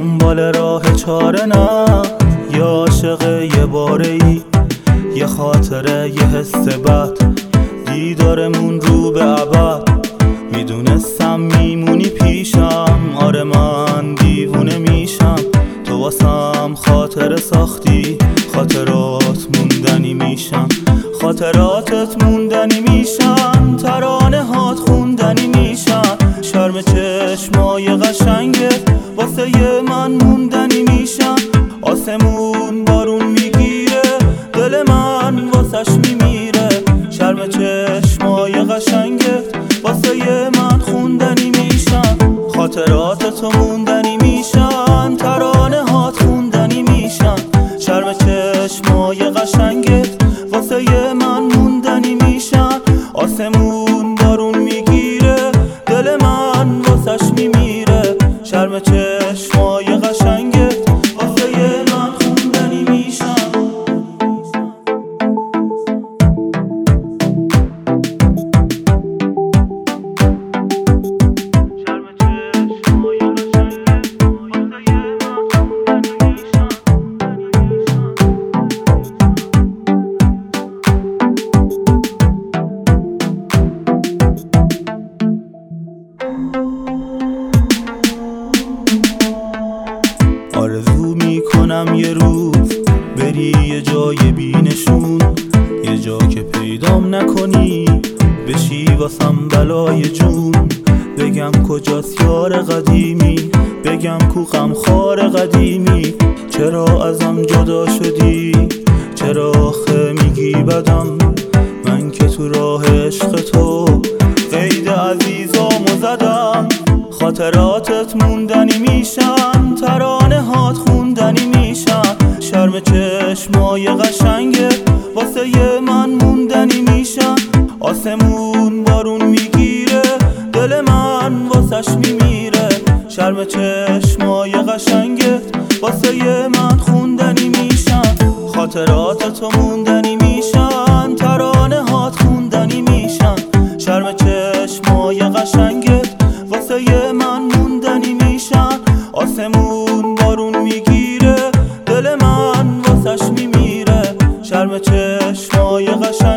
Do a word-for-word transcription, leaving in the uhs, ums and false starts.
دنبال راه چاره نه، یه عاشق یه باره ای، یه خاطره یه حس بد، دیدارمون رو به ابد. میدونستم میمونی پیشم، آره من دیوونه میشم. تو واسم خاطره ساختی، خاطرات موندنی میشن، خاطراتت موندنی میشن، ترانه هات خوندنی میشن. شرم چشمای قشنگت واسه من موندنی میشن. آسمون بارون میگیره، دل من واسش میمیره. شرم چشمای قشنگت واسه من خوندنی میشن، خاطراتتو موندنی میشن، ترانه هات خوندنی میشن. شرم چشمای قشنگت واسه من موندنی میشن. آسمون بارون میگیره، دل من واسش میمیره. شرم چشمای قشنگت واسه من خوندنی میشن. آرزو میکنم یه روز بری یه جای بینشون، یه جا که پیدام نکنی بشی واسم بلای جون. بگم کجاست یار قدیمی، بگم کو غمخوار قدیمی. چرا ازم جدا شدی، چرا آخه میگی بدم، من که تو راه عشق تو قید عزیزامو زدم. خاطراتت موندنی میشن، ترانه هات خوندنی میشن. شرم چشمای قشنگت واسه من موندنی میشن. آسمون بارون میگیره، دل من واسش میمیره. شرم چشمای قشنگت واسه من خوندنی میشن، خاطراتتو موندنی میشن، ترانه هات خوندنی میشن. شرم چشمای قشنگت واسه من موندنی میشن. آسمون بارون میگیره، دل من واسش میمیره. شرم چشمای قشنگت